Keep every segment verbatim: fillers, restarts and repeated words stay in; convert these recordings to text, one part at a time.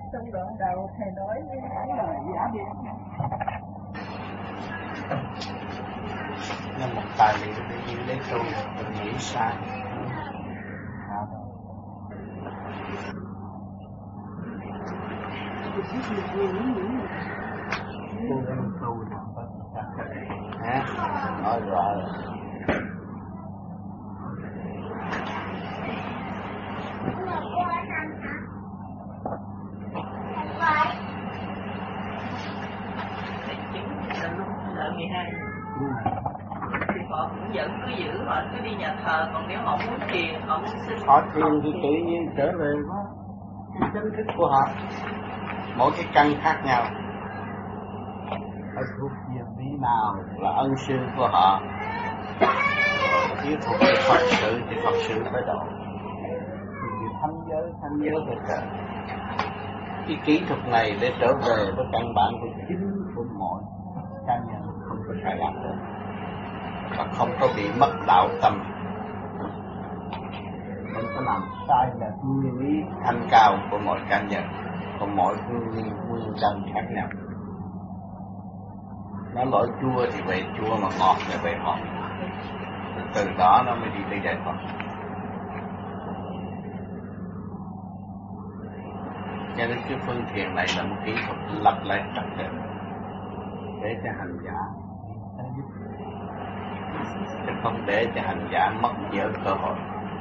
Trong đoạn đầu thầy nói với những lời giả định. Nó một tài liệu để giữ lấy tu, mình nghĩ sai. Cô đang tu nào hả? Nói rõ rồi. Thì họ cũng vẫn cứ giữ, họ cứ đi nhà thờ, còn nếu họ muốn thiền, họ muốn xin Họ thiền thì tự nhiên trở về cái chân thức của họ. Mỗi cái căn khác nhau. Ở thuộc về vị nào là ân sư của họ. Nếu thuộc về Phật sự thì Phật sự phải độ. Thì thanh giới, thanh giới phải trở. Cái kỹ thuật này để trở về với căn bản của chính của mỗi cá nhân không có sai lạc được và không có bị mất đạo tâm, không có làm sai là nguyên lý thanh cao của mỗi cá nhân, của mỗi nguyên nguyên căn khác nhau. Nó lỗi chua thì về chua, mà ngọt thì về ngọt, từ đó nó mới đi tới giải thoát. Cho nên cái phương thiền này là một kỹ thuật lập lại trật tự để cho hành giả chứ không để cho hành giả mất dở cơ hội.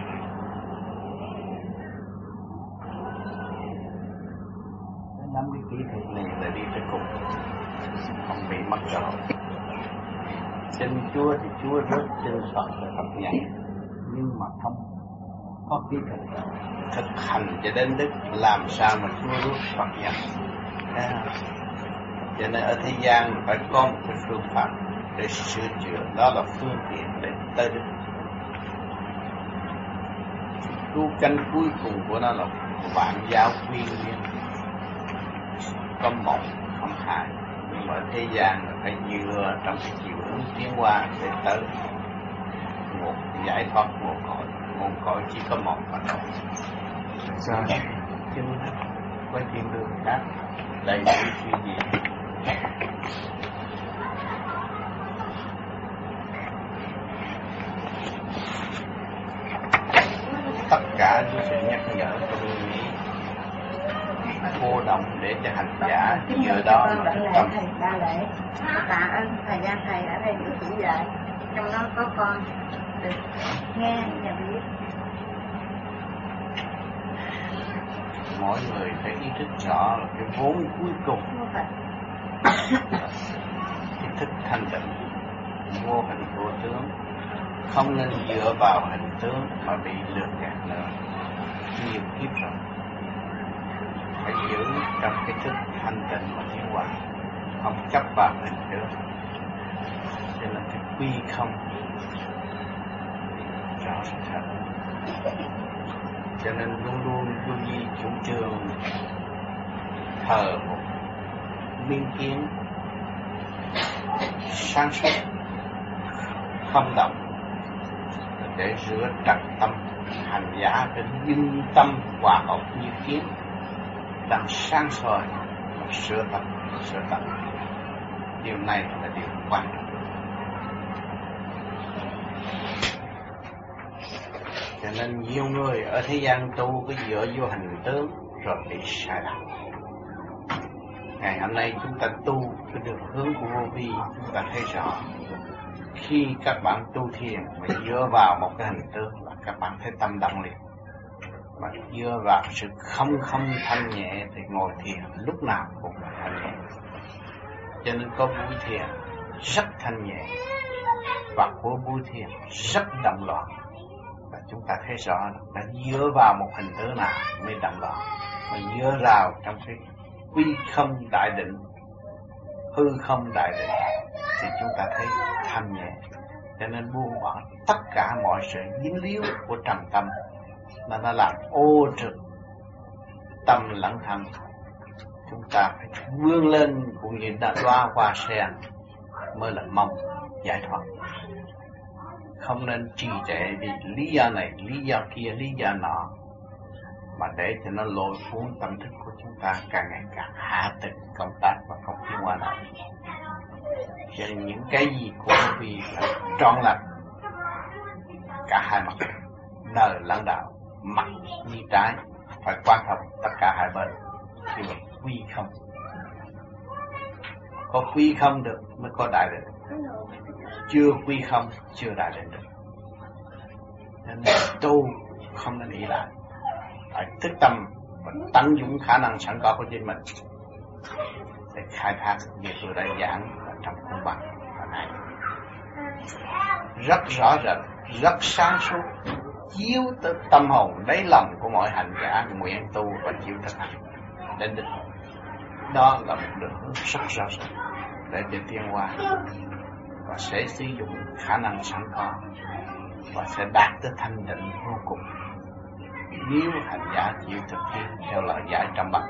Nắm cái kỹ thuật này là đi tới cùng, không bị mất cơ hội. Xin Chúa thì Chúa rất chân Phật và Phật nhận, nhưng mà không có kỹ thuật thực hành cho đến đức làm sao mà Chúa rút Phật nhận. Cho nên ở thế gian phải có một cái phương pháp để sửa chữa, đó là phương tiện để tới đức. Tu canh cuối cùng của nó là vạn giáo quy nguyên, có một không hai, nhưng mà ở thế gian là phải dựa trong cái chiều hướng tiến hóa để tới một giải thoát một cõi. Một cõi chỉ có một mà thôi. Sao? Chứ với thiên đường khác đầy đủ chuyện gì? Tất cả những sự nhắc nhở của tôi nghĩ cô động để cho hành giả dựa đó mà thực tâm. Thầy đa lễ, tạ ơn thời gian thầy ở đây cũng chỉ dạy, trong đó có con được nghe và biết. Mỗi người phải ý thức rõ là cái vốn cuối cùng cái thức thanh tịnh vô hình vô tướng, không nên dựa vào hình tướng mà bị lừa gạt nữa. Nhiều kiếp rồi phải giữ trong cái thức thanh tịnh mà tiến hóa, không chấp vào hình tướng. Cho nên cái quy không rõ thật. Cho nên luôn luôn vô vi chủ trương thờ một miên kiến sáng suốt không động để rửa trật tâm hành giả, để dưng tâm hòa hợp như kiến đang sáng soi và sửa tâm sửa tâm. Điều này là điều quan trọng. Cho nên nhiều người ở thế gian tu cứ dựa vô hình tướng rồi bị sai lầm. Ngày hôm nay chúng ta tu cái đường hướng của vô vi, chúng ta thấy rõ khi các bạn tu thiền mà dựa vào một cái hình tướng là các bạn thấy tâm động liền. Mà dựa vào sự không không thanh nhẹ thì ngồi thiền lúc nào cũng là thanh nhẹ. Cho nên có buổi thiền rất thanh nhẹ và của buổi thiền rất động loạn. Và chúng ta thấy rõ là dựa vào một hình tướng nào mới động loạn, mà dựa vào trong cái quy không đại định, hư không đại định thì chúng ta thấy thanh nhẹ. Cho nên buông bỏ tất cả mọi sự dính líu của trần tâm mà nó làm ô trực tâm lẫn thân. Chúng ta phải vươn lên cũng như đã đoa hoa sen mới là mong giải thoát. Không nên trì trệ vì lý do này, lý do kia, lý do nọ mà để cho nó lôi cuốn tâm thức của chúng ta càng ngày càng hạ tịch công tác và không tiến qua nào. Cho nên những cái gì của vì phải tròn lành cả hai mặt, đời lẫn đạo, mặt như trái phải quan thông tất cả hai bên, thì là quy không. Có quy không được mới có đại định, chưa quy không chưa đại định được. Nên tu không nên ý lại, phải thức tâm và tận dụng khả năng sẵn có của chính mình để khai thác như tôi đã giảng trong công bằng hồi nãy. Rất rõ rệt, rất sáng suốt, chiếu tới tâm hồn đáy lòng của mọi hành giả nguyện tu và chịu thực hành đến đích. Đó là một đường hướng rất rõ rệt để cho tiến hóa và sẽ sử dụng khả năng sẵn có và sẽ đạt tới thanh định vô cùng nếu hành giả chịu thực hiện theo lời giải trong bậc.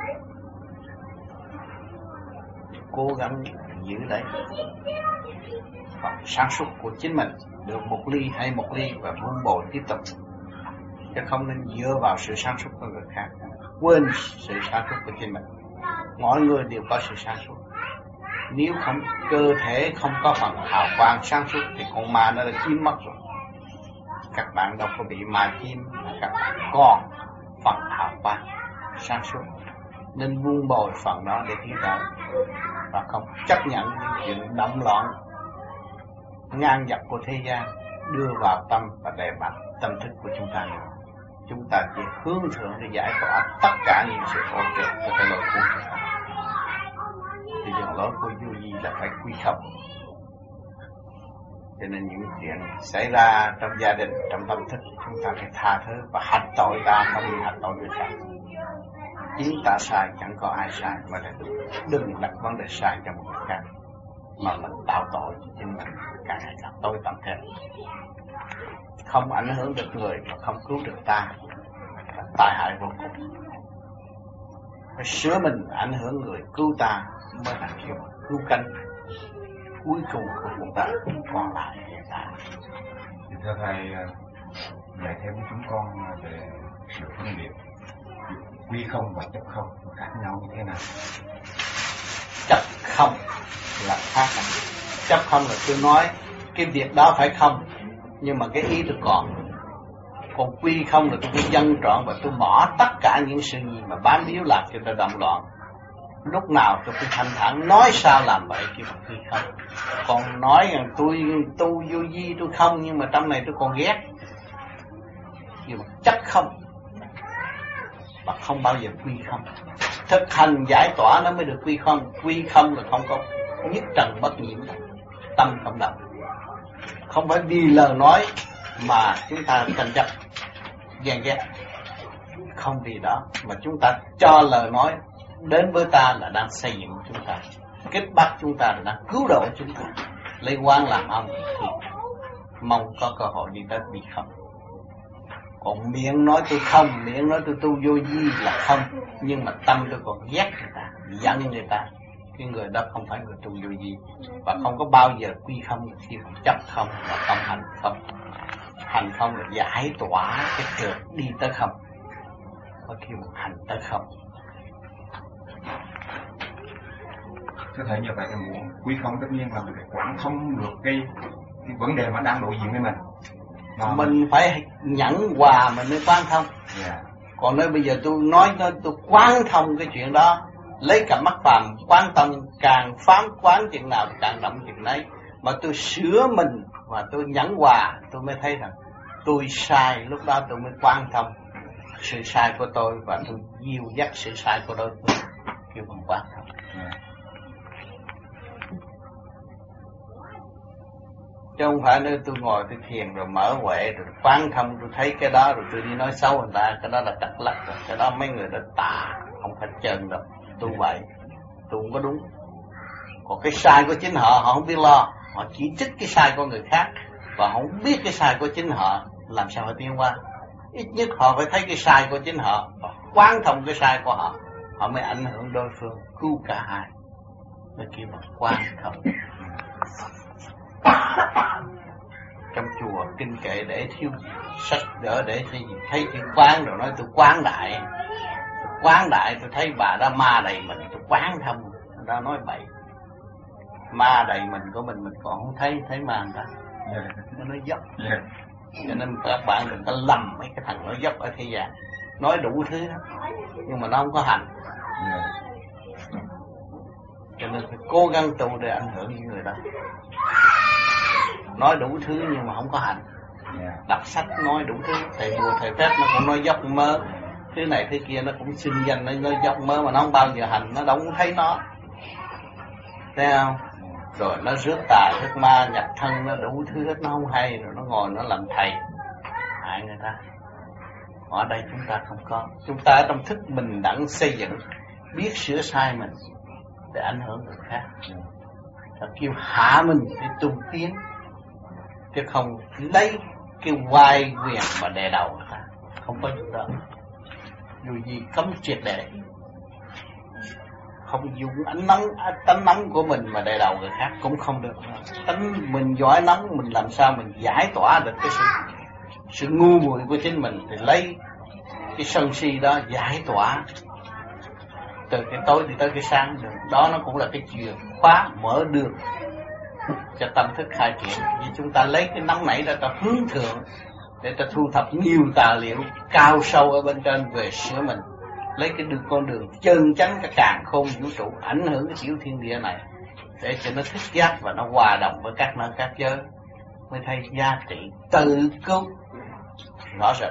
Cố gắng giữ lấy phần sáng suốt của chính mình, được một ly hay một ly và vun bồi tiếp tục, chứ không nên dựa vào sự sáng suốt của người khác, quên sự sáng suốt của chính mình. Mọi người đều có sự sáng suốt. Nếu không cơ thể không có phần hào quang sáng suốt thì con ma nó đã chiếm mất rồi. Các bạn đâu có bị ma chiếm, các bạn còn phần hào quang sáng suốt, nên vun bồi phần đó để tiến tới và không chấp nhận những chuyện động loạn ngang dọc của thế gian đưa vào tâm và đè bạt tâm thức của chúng ta nữa. Chúng ta chỉ hướng thượng để giải tỏa tất cả những sự ô trượt của cái lối của chúng ta. Thì đường lối của vô vi là phải quy không. Cho nên những chuyện xảy ra trong gia đình, trong tâm thức, chúng ta phải tha thứ và hạch tội ta, không đi hạch tội người khác. Chính ta sai, chẳng có ai sai mà là đúng. Đừng đặt vấn đề sai cho một người khác, mà mình tạo tội cho chính mình càng ngày càng tối tăm thêm. Không ảnh hưởng được người mà không cứu được ta là tai hại vô cùng. Phải sửa mình ảnh hưởng người cứu ta mới là kiểu cứu cánh cuối cùng của chúng ta còn lại hiện tại. Thưa thầy, dạy thêm chúng con về sự phân biệt quy không và chấp không khác nhau như thế nào? Chấp không là khác. Chấp không là tôi nói cái việc đó phải không, nhưng mà cái ý tôi còn. Còn quy không là tôi phải dân trọn và tôi bỏ tất cả những sự gì mà bám víu làm cho tôi động loạn. Lúc nào tôi cũng thanh thản nói sao làm vậy chứ quy không. Còn nói rằng tôi tu vô vi tôi không, nhưng mà trong này tôi còn ghét. Nhưng mà chấp không và không bao giờ quy không. Thực hành giải tỏa nó mới được quy không. Quy không là không có nhất trần bất nhiễm, tâm không động. Không phải vì lời nói mà chúng ta tranh chấp ghen ghét, không vì đó mà chúng ta cho lời nói đến với ta là đang xây dựng chúng ta, kết bắt chúng ta là đang cứu độ chúng ta. Lấy quan làm ông thì mong có cơ hội đi tới vì không. Còn miệng nói tôi không, miệng nói tôi tu vô vi là không, nhưng mà tâm tôi còn ghét người ta, giận người ta, cái người đó không phải người tu vô vi và không có bao giờ quy không khi mà chấp không và không hành không. Hành không là giải tỏa cái trượt đi tới không, có khi mà hành tới không. Thưa thầy, như vậy là muốn quy không tất nhiên là mình phải quản thông được cái, cái vấn đề mà đang đối diện với mình. Mà mình phải nhẫn hòa mình mới quán thông. Yeah. Còn nếu bây giờ tôi nói tôi, tôi quán thông cái chuyện đó, lấy cả mắt phàm quán thông, càng phán quán chuyện nào càng động chuyện đấy, mà tôi sửa mình và tôi nhẫn hòa, tôi mới thấy rằng tôi sai. Lúc đó tôi mới quán thông sự sai của tôi và tôi dìu dắt sự sai của đối phương, kêu bằng quán thông. Yeah. Chứ không phải nếu tôi ngồi tôi thiền rồi mở huệ rồi quán thông, tôi thấy cái đó rồi tôi đi nói xấu người ta, cái đó là trật lắc rồi. Cái đó mấy người đó tà, không phải chân đâu. Tu vậy, tu không có đúng. Còn cái sai của chính họ, họ không biết lo, họ chỉ trích cái sai của người khác và họ không biết cái sai của chính họ, làm sao họ tiến qua. Ít nhất họ phải thấy cái sai của chính họ và quán thông cái sai của họ, họ mới ảnh hưởng đối phương, cứu cả hai. Mới kêu bằng quán thông. Trong chùa kinh kệ để thiếu sách đỡ để thấy chữ quán rồi nói tôi quán đại, quán đại tôi thấy bà đó ma đầy mình, tôi quán không, ra nói bậy. Ma đầy mình của mình mình còn không thấy, thấy ma người ta. Yeah. Nó nói dốc. Yeah. Cho nên các bạn đừng có lầm mấy cái thằng nói dốc ở thế gian, nói đủ thứ đó, nhưng mà nó không có hành. Yeah. Cho nên phải cố gắng tu để ảnh hưởng những người đó. Nói đủ thứ nhưng mà không có hành. Yeah. Đọc sách nói đủ thứ, thầy bùa thầy phép nó cũng nói dốc mơ, thứ này thứ kia nó cũng xưng danh nó nói dốc mơ, mà nó không bao giờ hành, nó đâu có thấy nó, thấy không? Rồi nó rước tà rước ma nhập thân, nó đủ thứ hết, nó không hay, rồi nó ngồi nó làm thầy hại người ta. Ở đây chúng ta không có, chúng ta trong thức bình đẳng xây dựng, biết sửa sai mình để ảnh hưởng người khác, và kêu hạ mình để tu tiến, chứ không lấy cái oai quyền mà đè đầu người ta, không có chuyện đó. Dù gì cấm triệt để, không dùng ánh nóng, tánh nóng của mình mà đè đầu người khác cũng không được. Tánh mình giỏi nóng, mình làm sao mình giải tỏa được cái sự sự ngu muội của chính mình, thì lấy cái sân si đó giải tỏa từ cái tối đi tới cái sáng được. Đó nó cũng là cái chìa khóa mở đường cho tâm thức khai triển. Vì chúng ta lấy cái nóng nảy ra ta hướng thượng để ta thu thập nhiều tài liệu cao sâu ở bên trên về sửa mình, lấy cái đường con đường chân chánh cái càn khôn vũ trụ, ảnh hưởng cái tiểu thiên địa này để cho nó thức giác và nó hòa đồng với các nơi các giới, mới thấy giá trị tự cứu rõ rệt.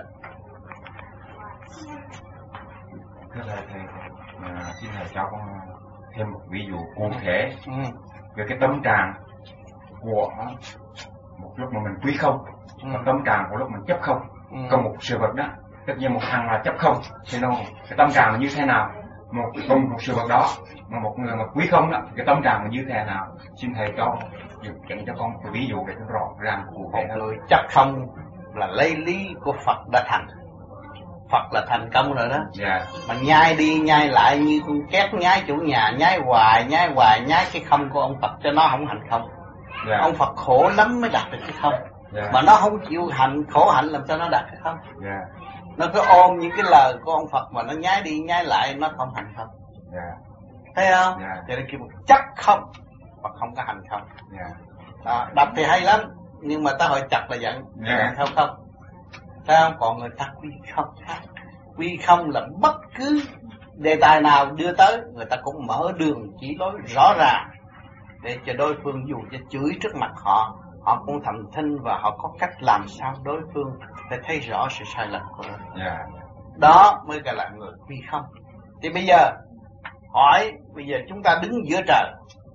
Thưa thầy, thầy à, xin thầy cho con thêm một ví dụ cụ thể ừ. về cái tâm trạng của một lúc mà mình quý không, ừ. và tâm trạng của lúc mình chấp không. ừ. Còn một sự vật đó, tất nhiên một thằng là chấp không, thì nó cái tâm trạng là như thế nào? Một cùng một sự vật đó, mà một người mà quý không đó, cái tâm trạng là như thế nào? Xin thầy cho dẫn cho con một cái ví dụ để nó rõ ràng cụ thể hơn. Một người chấp không là lấy lý của Phật đã thành. Phật là thành công rồi đó. Yeah. Mà nhai đi nhai lại như con két nhái chủ nhà, nhái hoài nhái hoài nhái cái không của ông Phật cho nó không hành không. Yeah. Ông Phật khổ lắm mới đạt được cái không. Yeah. Mà nó không chịu hành khổ hạnh làm sao nó đạt cái không. Yeah. Nó cứ ôm những cái lời của ông Phật mà nó nhái đi nhái lại, nó không hành không. Yeah. Thấy không? Yeah. Cho nên kêu một chấp không và không có hành không. Yeah. Đó, đọc thì hay lắm, nhưng mà ta hỏi chặt là giận. Yeah. Không không. Thấy không? Còn người ta quy không khác. Quy không là bất cứ đề tài nào đưa tới, người ta cũng mở đường chỉ lối rõ ràng để cho đối phương dù cho chửi trước mặt họ, họ cũng thầm thinh và họ có cách làm sao đối phương để thấy rõ sự sai lầm của mình. Yeah. Đó mới gọi là người quy không. Thì bây giờ hỏi, bây giờ chúng ta đứng giữa trời,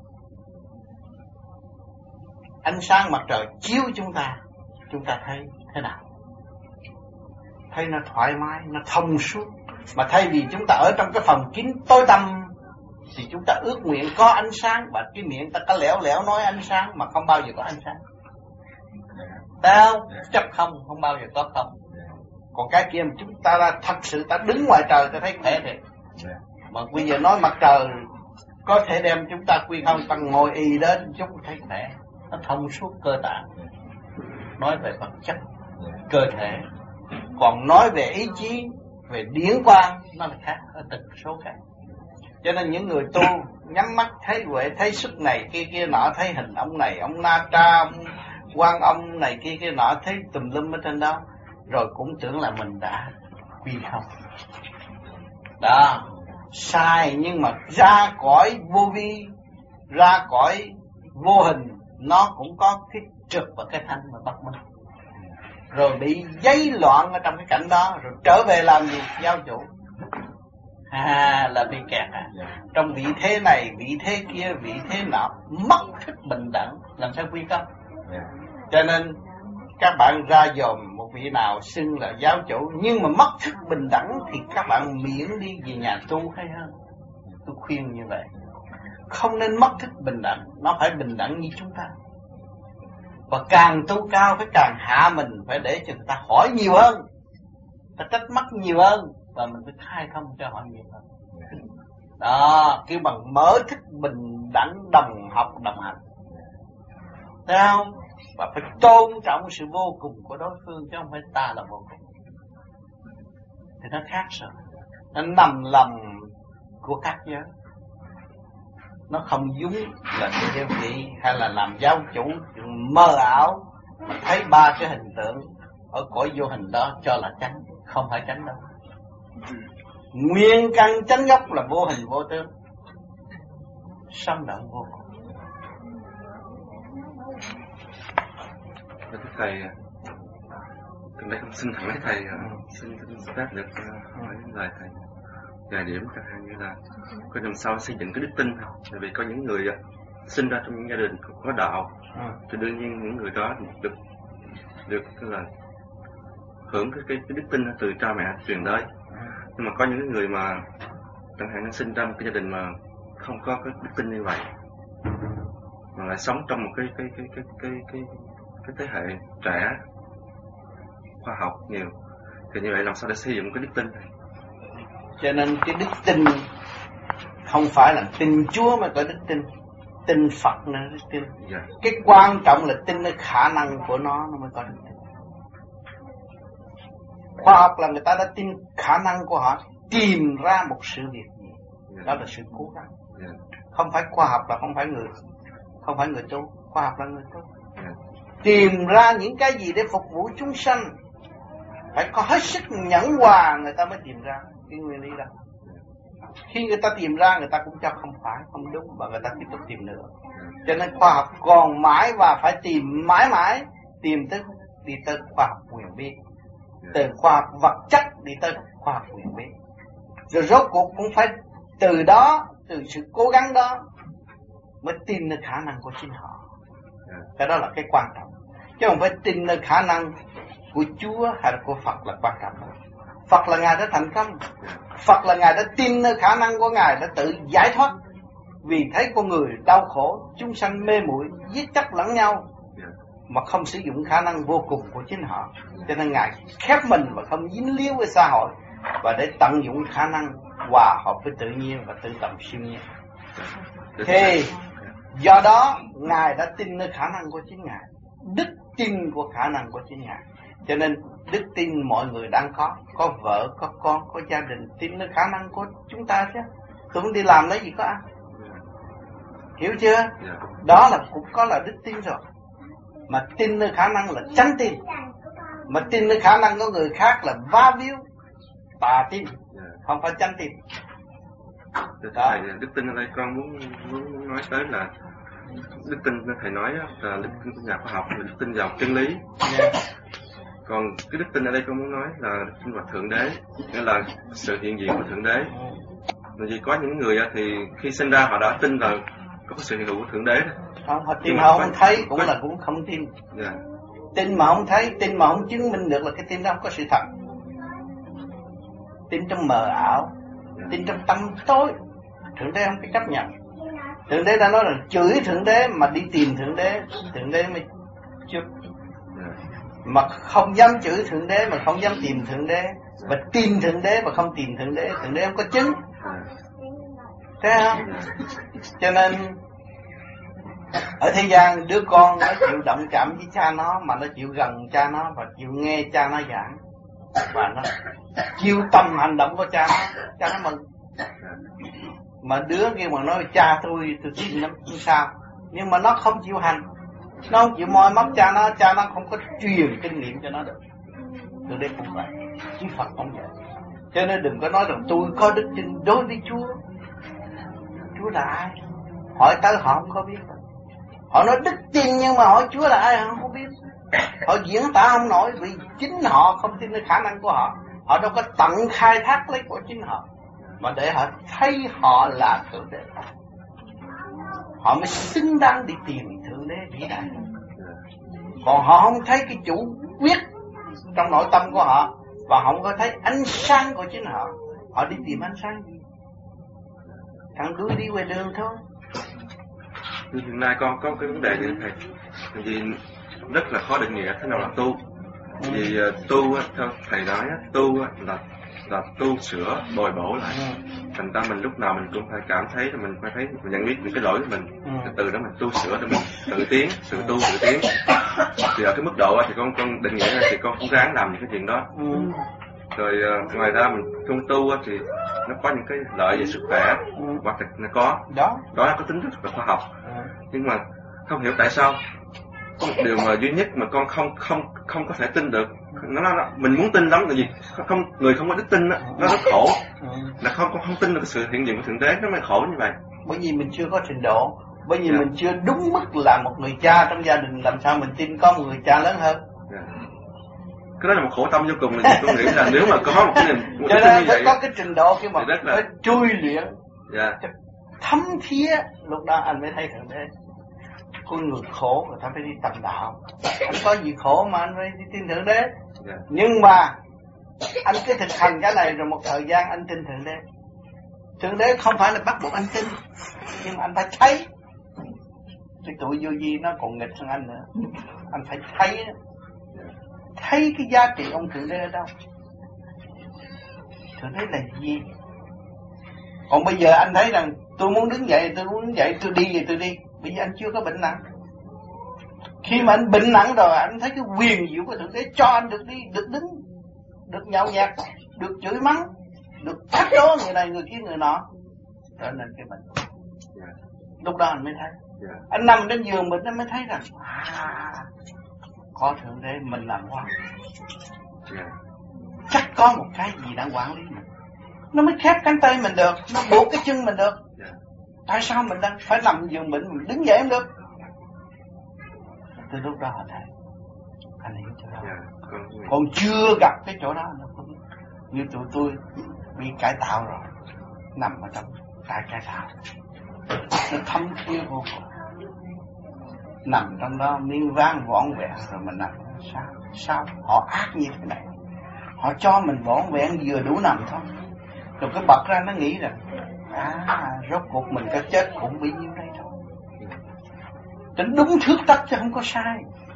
ánh sáng mặt trời chiếu chúng ta, chúng ta thấy thế nào? Thấy nó thoải mái, nó thông suốt. Mà thay vì chúng ta ở trong cái phòng kín tối tăm thì chúng ta ước nguyện có ánh sáng, và cái miệng ta có lẻo lẻo nói ánh sáng mà không bao giờ có ánh sáng. Thấy không? Chấp không, không bao giờ có không. Còn cái kia mà chúng ta là thật sự ta đứng ngoài trời ta thấy khỏe thiệt. Mà bây giờ nói mặt trời có thể đem chúng ta quy không, ta ngồi y đến chúng thấy khỏe, nó thông suốt cơ tạng. Nói về vật chất cơ thể. Còn nói về ý chí, về điển quang, nó là khác, ở từng số khác. Cho nên những người tu nhắm mắt thấy huệ, thấy sức này kia kia nọ, thấy hình ông này, ông Na Tra, ông Quan ông này kia kia nọ, thấy tùm lum ở trên đó, rồi cũng tưởng là mình đã quy không. Đó, sai, nhưng mà ra cõi vô vi, ra cõi vô hình, nó cũng có cái trực và cái thanh mà bắt mình. Rồi bị giấy loạn ở trong cái cảnh đó, rồi trở về làm gì? Giáo chủ. À, là bị kẹt à. Trong vị thế này, vị thế kia, vị thế nọ, mất thức bình đẳng, làm sao quy không? Cho nên các bạn ra dòm một vị nào xưng là giáo chủ, nhưng mà mất thức bình đẳng thì các bạn miễn đi về nhà tu hay hơn. Tôi khuyên như vậy. Không nên mất thức bình đẳng, nó phải bình đẳng như chúng ta. Và càng tu cao phải càng hạ mình, phải để cho người ta hỏi nhiều hơn, ta trách móc nhiều hơn, và mình phải khai thông cho họ nhiều hơn. Đó, kêu bằng mở thức bình đẳng, đồng học đồng hành. Thấy không? Và phải tôn trọng sự vô cùng của đối phương, chứ không phải ta là vô cùng. Thì nó khác rồi. nó nằm lòng của các giới. Nó không giống là cái giáo vị hay là làm giáo chủ mơ ảo thấy ba cái hình tượng ở cõi vô hình đó cho là chánh, không phải chánh đâu. Nguyên căn chánh gốc là vô hình vô tướng, sống động vô cùng. Thưa thầy, hôm nay con xin hỏi thầy, xin xin phép được hỏi lời thầy vài điểm, chẳng hạn như là có làm sao xây dựng cái đức tin không? Tại vì có những người sinh ra trong những gia đình có đạo, ừ. thì đương nhiên những người đó được được là hưởng cái cái, cái đức tin từ cha mẹ truyền tới. Nhưng mà có những người mà chẳng hạn nó sinh ra một cái gia đình mà không có cái đức tin như vậy, mà lại sống trong một cái cái cái cái cái cái, cái thế hệ trẻ khoa học nhiều, thì như vậy làm sao để xây dựng cái đức tin này? Cho nên cái đức tin không phải là tin Chúa mà có đức tin, tin Phật nữa đức tin. Yeah. Cái quan trọng là tin cái khả năng của nó nó mới có đức tin. Khoa học là người ta đã tin khả năng của họ tìm ra một sự việc gì, yeah. đó là sự cố gắng. Yeah. Không phải khoa học là không phải người, không phải người tu, khoa học là người tu. Yeah. Tìm ra những cái gì để phục vụ chúng sanh, phải có hết sức nhẫn hòa người ta mới tìm ra cái nguyên lý đó. Khi người ta tìm ra người ta cũng cho không phải, không đúng, và người ta tiếp tục tìm nữa. Cho nên khoa học còn mãi và phải tìm mãi mãi, tìm tới đi tới khoa học quyền bí, từ khoa học vật chất đi tới khoa học quyền bí. Rồi rốt cuộc cũng phải từ đó, từ sự cố gắng đó mới tin được khả năng của chính họ. Cái đó là cái quan trọng, chứ không phải tin được khả năng của Chúa hay là của Phật là quan trọng. Phật là Ngài đã thành công, Phật là Ngài đã tin nơi khả năng của Ngài đã tự giải thoát, vì thấy con người đau khổ, chúng sanh mê muội, giết chóc lẫn nhau mà không sử dụng khả năng vô cùng của chính họ. Cho nên Ngài khép mình và không dính líu với xã hội, và để tận dụng khả năng hòa hợp với tự nhiên và tự động siêu nhiên. Thì do đó Ngài đã tin nơi khả năng của chính Ngài, đức tin của khả năng của chính Ngài. Cho nên đức tin mọi người đang có, có vợ, có con, có gia đình, tin nơi khả năng của chúng ta chứ. Tôi không đi làm lấy gì có ăn. Hiểu chưa? Đó là cũng có là đức tin rồi. Mà tin nơi khả năng là chánh tin. Mà tin nơi khả năng của người khác là va víu, tà tin, không phải chánh tin. Thầy, đức tin ở đây con muốn, muốn nói tới là đức tin thầy nói là đức tin của nhà khoa học là đức tin vào chân lý. Yeah. Còn cái đức tin ở đây con muốn nói là đức tin vào Thượng Đế, nghĩa là sự hiện diện của Thượng Đế. Bởi vì có những người thì khi sinh ra họ đã tin là có sự hiện hữu của Thượng Đế. Không, họ tin mà họ không thấy cũng là cũng không tin. Yeah. Tin mà không thấy, tin mà không chứng minh được là cái tin đó không có sự thật. Tin trong mờ ảo, yeah. tin trong tâm tối, Thượng Đế không có chấp nhận. Thượng Đế đã nói là chửi Thượng Đế mà đi tìm Thượng Đế, Thượng Đế mới chụp. Mà không dám chửi Thượng Đế mà không dám tìm Thượng Đế, mà tin Thượng Đế mà không tìm Thượng Đế, Thượng Đế không có chứng. Thấy không? Cho nên ở thế gian đứa con nó chịu động chạm với cha nó, mà nó chịu gần cha nó và chịu nghe cha nó giảng, và nó chịu tâm hành động của cha nó, cha nó mừng. Mà đứa kia mà nói cha tôi tôi tin lắm không sao, nhưng mà nó không chịu hành, nó không chịu moi móc cha nó, cha nó không có truyền kinh nghiệm cho nó được. Từ đây cũng vậy, chứ Phật không vậy. Cho nên đừng có nói rằng tôi có đức tin đối với Chúa. Chúa là ai? Hỏi tới họ không có biết. Họ nói đức tin nhưng mà hỏi Chúa là ai họ không có biết. Họ diễn tả không nổi vì chính họ không tin nơi khả năng của họ. Họ đâu có tận khai thác lấy của chính họ, mà để họ thấy họ là Thượng Đế, họ mới xứng đáng đi tìm Thượng Đế vĩ đại. Còn họ không thấy cái chủ quyết trong nội tâm của họ, và họ không có thấy ánh sáng của chính họ, họ đi tìm ánh sáng gì? Thằng đuôi đi ngoài đường thôi. Hiện nay con có cái vấn đề như thế thầy, vì rất là khó định nghĩa thế nào là tu. Vì uh, tu theo thầy nói tu là là tu sửa bồi bổ lại. Thành ra mình lúc nào mình cũng phải cảm thấy là mình phải thấy mình nhận biết những cái lỗi của mình, ừ. từ đó mình tu sửa để mình tự tiến, tự tu tự tiến. Thì ở cái mức độ thì con con định nghĩa thì con cũng ráng làm những cái chuyện đó. Ừ. Rồi uh, ngoài ra mình trung tu á, thì nó có những cái lợi về sức khỏe, ừ. quả thực nó có. Đó. Đó là có tính rất là khoa học. Ừ. Nhưng mà không hiểu tại sao có một điều mà duy nhất mà con không không không có thể tin được. Nó, nó mình muốn tin lắm, tại vì không người không có đức tin á, nó rất khổ. Ừ. Là không không tin được cái sự hiện diện của thượng đế, nó mới khổ như vậy. Bởi vì mình chưa có trình độ, bởi vì Yeah. mình chưa đúng mức là một người cha trong gia đình, làm sao mình tin có một người cha lớn hơn. Yeah. Cái đó là một khổ tâm vô cùng, là tôi nghĩ là nếu mà có một cái niềm cho nên phải có cái trình độ kia mà là... phải chui luyện, yeah. thấm thía, lúc đó anh mới thấy thượng đế. Con người khổ người ta phải đi tầm đạo, anh có gì khổ mà anh phải đi tin thượng đế. Yeah. Nhưng mà anh cứ thực hành cái này rồi một thời gian anh tin thượng đế. Thượng đế không phải là bắt buộc anh tin, nhưng mà anh phải thấy. Cái tuổi vô vi nó còn nghịch hơn anh nữa. Anh phải thấy, thấy cái giá trị ông thượng đế ở đâu. Thượng đế là gì? Còn bây giờ anh thấy rằng tôi muốn đứng dậy, tôi muốn đứng dậy, tôi đi vậy tôi đi. Bây giờ anh chưa có bệnh nặng. Khi mà anh bệnh nặng rồi, anh thấy cái quyền diệu của thượng đế cho anh được đi, được đứng, được nhậu nhạt, được chửi mắng, được thách đố người này người kia người nọ, trở nên cái bệnh. Yeah. Lúc đó anh mới thấy. Yeah. Anh nằm trên giường mình anh mới thấy rằng à, có thượng đế mình làm quá. Yeah. Chắc có một cái gì đang quản lý mình. Nó mới khép cánh tay mình được, nó buộc cái chân mình được. Yeah. Tại sao mình đang phải nằm giường bệnh mình đứng dậy không được? Từ lúc đó anh thấy, anh hiểu chỗ đó. Yeah. Còn chưa gặp cái chỗ đó nó không biết. Như tụi tôi bị cải tạo rồi, nằm ở trong cải cải tạo, nó thấm thía vô cùng. Nằm trong đó miếng vang vỏn vẹn rồi mình nằm sao? Sao họ ác như thế này? Họ cho mình vỏn vẹn vừa đủ nằm thôi. Rồi cái bật ra nó nghĩ rằng à, rốt cuộc mình có chết cũng bị nhiêu đây thôi. Tính đúng thước tắc chứ không có sai.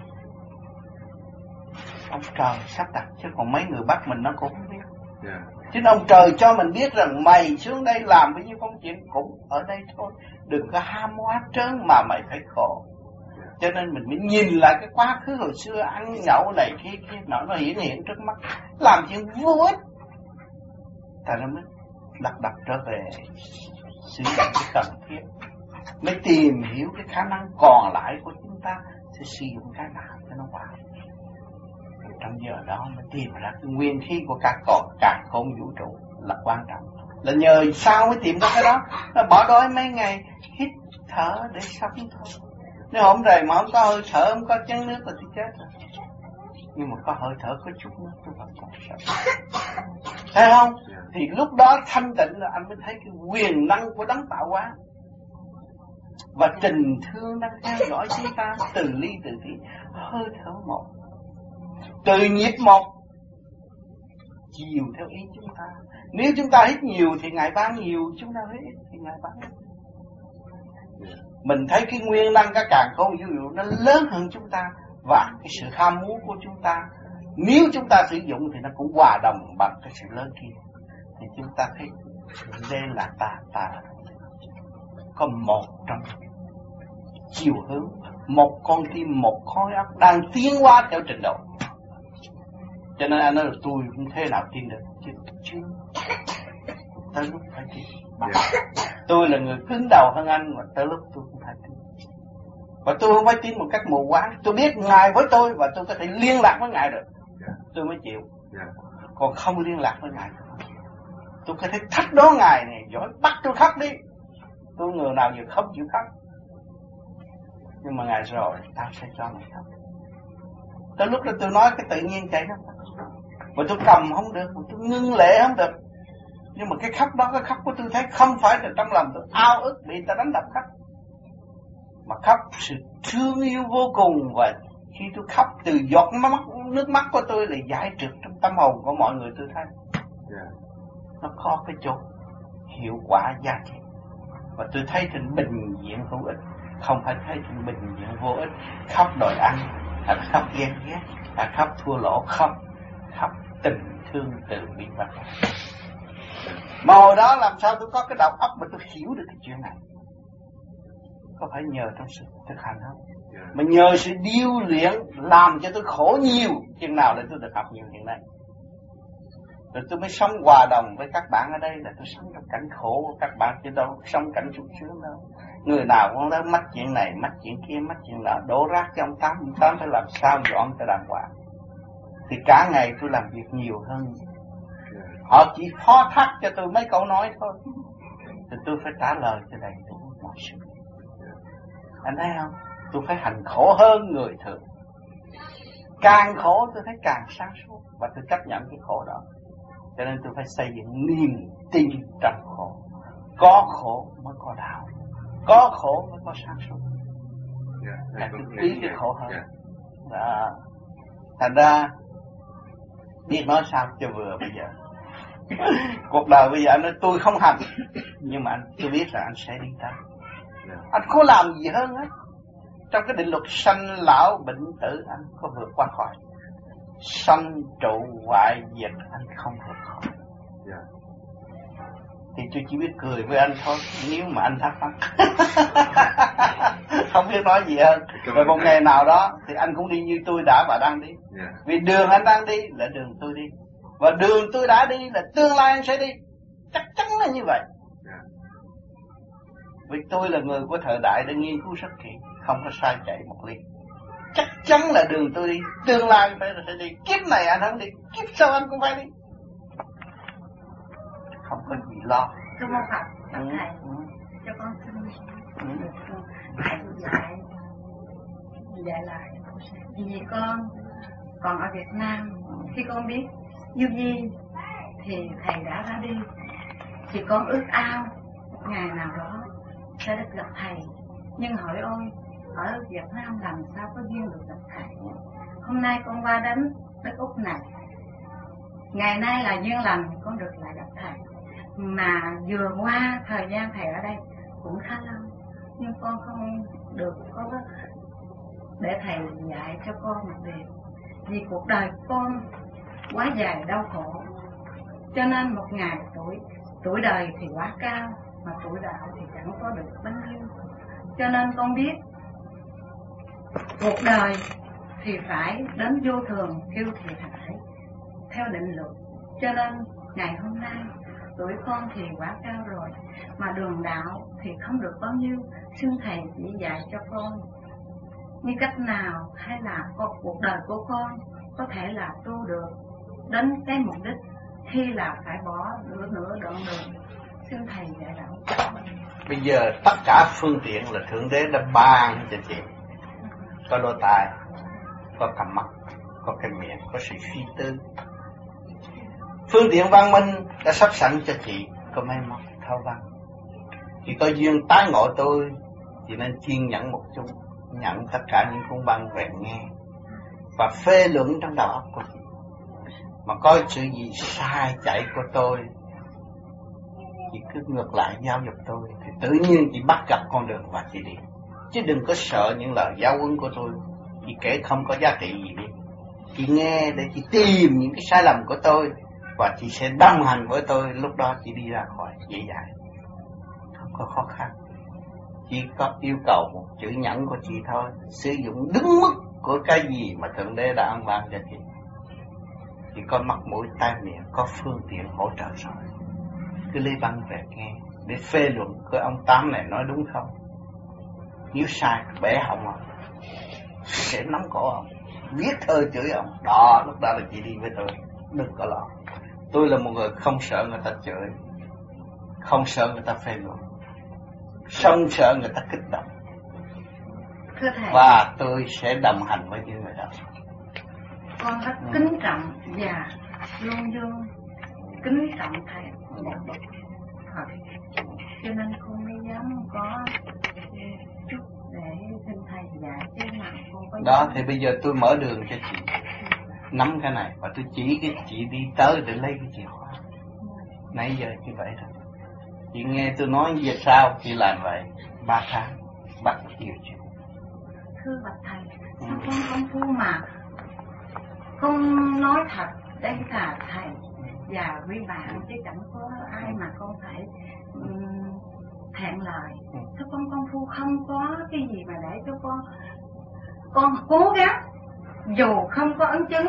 Ông trời sắp đặt chứ còn mấy người bắt mình nó cũng không biết. Yeah. Chứ ông trời cho mình biết rằng mày xuống đây làm bao nhiêu công chuyện cũng ở đây thôi. Đừng có ham hóa trớn mà mày phải khổ. Yeah. Cho nên mình mới nhìn lại cái quá khứ hồi xưa ăn nhậu này kia kia nọ nó hiển hiện trước mắt, làm chuyện vô ích. Tại nó mới lật đật trở về sử dụng cái cần thiết, mới tìm hiểu cái khả năng còn lại của chúng ta sẽ sử dụng cái nào cho nó vào. Trong giờ đó mới tìm ra cái nguyên khí của cả cõi cả khôn vũ trụ là quan trọng. Là nhờ sao mới tìm ra cái đó. Nó bỏ đói mấy ngày hít thở để sống thôi. Nếu hôm rồi mà không có hơi thở, không có chén nước là tôi chết rồi. Nhưng mà có hơi thở, có chút nước tôi vẫn còn sống. Thấy không? Thì lúc đó thanh tịnh là anh mới thấy cái quyền năng của đấng tạo hóa. Và tình thương đang theo dõi chúng ta từ ly từ tí, hơi thở một, từ nhịp một, chiều theo ý chúng ta. Nếu chúng ta hít nhiều thì Ngài ban nhiều, chúng ta hít ít thì Ngài ban ít. Mình thấy cái nguyên năng cả càng không vũ trụ nó lớn hơn chúng ta, và cái sự ham muốn của chúng ta, nếu chúng ta sử dụng thì nó cũng hòa đồng bằng cái sự lớn kia. Thì chúng ta thấy đây là ta ta có một trong chiều hướng, một con tim, một khối óc đang tiến hóa theo trình độ. Cho nên anh nói là tôi không thế nào tin được chứ chưa tới lúc phải tin. Yeah. Tôi là người cứng đầu hơn anh, và tới lúc tôi cũng phải tin. Và tôi không phải tin một cách mù quáng. Tôi biết Ngài với tôi và tôi có thể liên lạc với Ngài được, yeah. Tôi mới chịu, yeah. Còn không liên lạc với Ngài, tôi có thể thách đố Ngài này, giỏi bắt tôi khóc đi. Tôi người nào vừa không chịu khóc. Nhưng mà Ngài rồi, tao sẽ cho Ngài khóc. Tới lúc đó tôi nói cái tự nhiên chạy nó. Và tôi cầm không được, tôi ngưng lệ không được. Nhưng mà cái khóc đó, cái khóc của tôi thấy không phải là trong lòng tôi ao ức bị ta đánh đập khóc, mà khóc sự thương yêu vô cùng. Và khi tôi khóc, từ giọt mắt, nước mắt của tôi là giải trượt trong tâm hồn của mọi người tôi thấy. Yeah. Nó có cái chỗ hiệu quả giá trị. Và tôi thấy trên bình diện hữu ích, không phải thấy trên bình diện vô ích. Khóc đòi ăn, hay khóc ghen ghét, hay khóc thua lỗ, không. Khóc tình thương từ bi bắt đầu. Mà hồi đó làm sao tôi có cái đầu óc mà tôi hiểu được cái chuyện này? Có phải nhờ trong sự thực hành không? Yeah. Mà nhờ sự điêu luyện làm cho tôi khổ nhiều, chừng nào để tôi được học nhiều chuyện này. Rồi tôi mới sống hòa đồng với các bạn ở đây, là tôi sống trong cảnh khổ của các bạn, chứ đâu sống cảnh sung sướng đâu. Người nào cũng nói mắc chuyện này, mắc chuyện kia, mắc chuyện nọ, đổ rác cho ông Tám, ông Tám phải làm sao dọn cho đàng hoàng. Thì cả ngày tôi làm việc nhiều hơn. Họ chỉ phó thác cho tôi mấy câu nói thôi, thì tôi phải trả lời cho đầy đủ mọi sự. Anh thấy không? Tôi phải hành khổ hơn người thường. Càng khổ tôi thấy càng sáng suốt, và tôi chấp nhận cái khổ đó. Cho nên tôi phải xây dựng niềm tin trong khổ. Có khổ mới có đạo, có khổ mới có sáng suốt. Là tôi quý cái khổ hơn. Đó. Thành ra biết nói sao cho vừa bây giờ. Cuộc đời bây giờ anh nói tôi không hành, nhưng mà anh, tôi biết là anh sẽ đi tới. Anh không làm gì hơn hết. Trong cái định luật sanh lão bệnh tử anh có vượt qua khỏi. Sanh trụ hoại diệt anh không vượt khỏi. Thì tôi chỉ biết cười với anh thôi, nếu mà anh thắc mắc. Không biết nói gì hơn. Rồi một ngày nào đó thì anh cũng đi như tôi đã và đang đi. Vì đường anh đang đi là đường tôi đi, và đường tôi đã đi là tương lai anh sẽ đi. Chắc chắn là như vậy. Vì tôi là người của thời đại đã nghiên cứu rất kỹ, không có sai chạy một ly. Chắc chắn là đường tôi đi, tương lai phải là sẽ đi. Kiếp này anh không đi, kiếp sau anh cũng phải đi. Không có gì lo. Thưa mô Phật, Phật ừ. Thầy, ừ. cho con xin được ừ. Thầy dạy, dạy lại. Vì con còn ở Việt Nam, khi con biết Du Di thì Thầy đã ra đi, thì con ước ao ngày nào đó sẽ được gặp Thầy. Nhưng hỏi ôi, ở Việt Nam làm sao có duyên được gặp Thầy. Hôm nay con qua đến đất Úc này, ngày nay là duyên lành con được lại gặp Thầy. Mà vừa qua thời gian Thầy ở đây cũng khá lâu, nhưng con không được có để Thầy dạy cho con một điều. Vì cuộc đời con quá dài đau khổ, cho nên một ngày tuổi tuổi đời thì quá cao, mà tuổi đạo thì chẳng có được bao nhiêu. Cho nên con biết cuộc đời thì phải đến vô thường kêu thì thải theo định luật. Cho nên ngày hôm nay tuổi con thì quá cao rồi, mà đường đạo thì không được bao nhiêu. Xin Thầy chỉ dạy cho con như cách nào, hay là cuộc đời của con có thể là tu được đến cái mục đích, khi là phải bỏ nửa nửa đoạn đường. Xin Thầy dạy đạo. Bây giờ tất cả phương tiện là Thượng Đế đã ban cho chị. Có đôi tai, có cặp mắt, có cái miệng, có sự suy tư. Phương tiện văn minh đã sắp sẵn cho chị, có máy móc thao văn. Chị có duyên tái ngộ tôi, chị nên kiên nhẫn một chút, nhận tất cả những cuốn băng về nghe và phê luận trong đầu óc của chị. Mà có sự gì sai chạy của tôi, chị cứ ngược lại giáo dục tôi, thì tự nhiên chị bắt gặp con đường và chị đi. Chứ đừng có sợ những lời giáo huấn của tôi, chị kể không có giá trị gì đi. Chị nghe để chị tìm những cái sai lầm của tôi, và chị sẽ đồng hành với tôi, lúc đó chị đi ra khỏi dễ dàng, không có khó khăn. Chỉ có yêu cầu một chữ nhẫn của chị thôi, sử dụng đúng mức của cái gì mà Thượng Đế đã ăn ban cho chị. Chị có mắt mũi tai miệng, có phương tiện hỗ trợ rồi, cứ lấy băng về nghe để phê luận cái ông Tám này nói đúng không. Nếu sai bẻ họng ông, sẽ nắm cổ ông, viết thơ chửi ông. Đó, lúc đó là chị đi với tôi, đừng có lo. Tôi là một người không sợ người ta chửi, không sợ người ta phê luận, không sợ người ta kích động. Và tôi sẽ đồng hành với những người đó. Con rất ừ. kính trọng và luôn luôn kính trọng Thầy một bậc Phật, cho nên con mới dám có chút để xin Thầy dạy. Chứ mà con có đó dám... thì bây giờ tôi mở đường cho chị, nắm cái này và tôi chỉ cái chị đi tới để lấy cái chìa khóa. Nãy giờ như vậy thôi, chị nghe tôi nói về sao chị làm vậy. Ba tháng bắt nhiều chuyện. Thưa bạch Thầy, sao con công phu mà không nói thật đây là Thầy và quý bạn, chứ chẳng có ai mà con phải um, thẹn lời. Sao con công phu không có cái gì mà để cho con con cố gắng, dù không có ấn chứng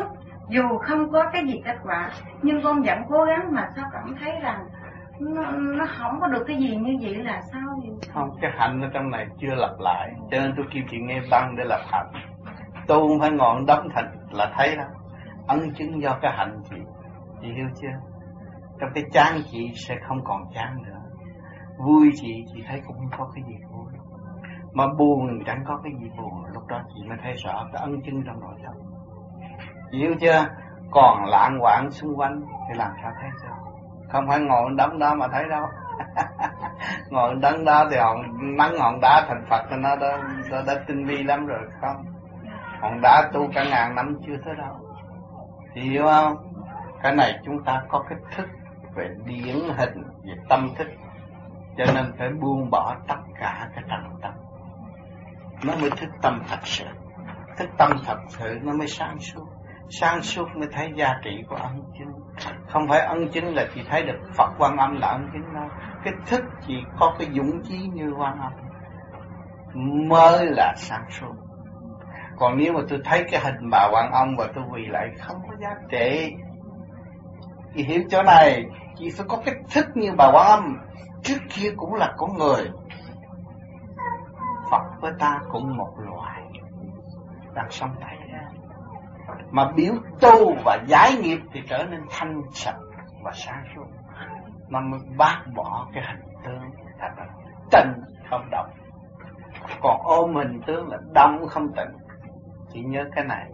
dù không có cái gì kết quả, nhưng con vẫn cố gắng mà sao cảm thấy rằng nó, nó không có được cái gì như vậy là sao vậy? Không, cái hạnh ở trong này chưa lặp lại, cho nên tôi kêu chị nghe băng để lập hạnh. Tôi không phải ngọn đóng thành là thấy đó, ân chứng do cái hạnh chị, chị hiểu chưa? Trong cái chán chị sẽ không còn chán nữa, vui chị chị thấy cũng không có cái gì vui, mà buồn chẳng có cái gì buồn. Lúc đó chị mới thấy rõ cái ân chứng trong nội tâm, chị hiểu chưa? Còn lạng quạng xung quanh thì làm sao thấy sao? Không phải ngồi đống đó mà thấy đâu. Ngồi đống đó thì hòn nắng hòn đá thành Phật thì nó đã, đã, đã tinh vi lắm rồi. Không, hòn đá tu cả ngàn năm chưa tới đâu, chị hiểu không? Cái này chúng ta có cái thức về điển hình, về tâm thức, cho nên phải buông bỏ tất cả cái trần tâm, nó mới thức tâm thật sự. Thức tâm thật sự nó mới sáng suốt, sáng suốt mới thấy giá trị của ân chứng. Không phải ân chứng là chỉ thấy được Phật Quan Âm là ân chứng đâu. Cái thức chỉ có cái dũng chí như Quan Âm mới là sáng suốt. Còn nếu mà tôi thấy cái hình bà Quan Âm và tôi quỳ lại không có giá trị. Chị hiểu chỗ này, chị phải có cái thức như bà Quan Âm. Trước kia cũng là con người, Phật với ta cũng một loài đang sống tại đây, mà biểu tu và giải nghiệp thì trở nên thanh sạch và sáng suốt. Nó mới bác bỏ cái hình tướng thật là tịnh không động. Còn ôm hình tướng là động không tịnh. Chị nhớ cái này